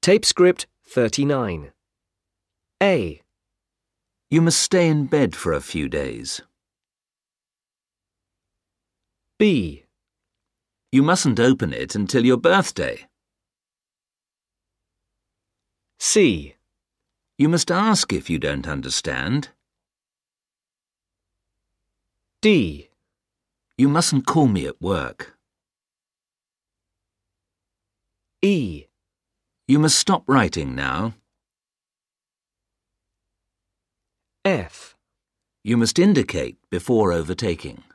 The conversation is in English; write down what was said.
Tape script 39. A. You must stay in bed for a few days. B. You mustn't open it until your birthday. C. You must ask if you don't understand. D. You mustn't call me at work. E. You must stop writing now. F. You must indicate before overtaking.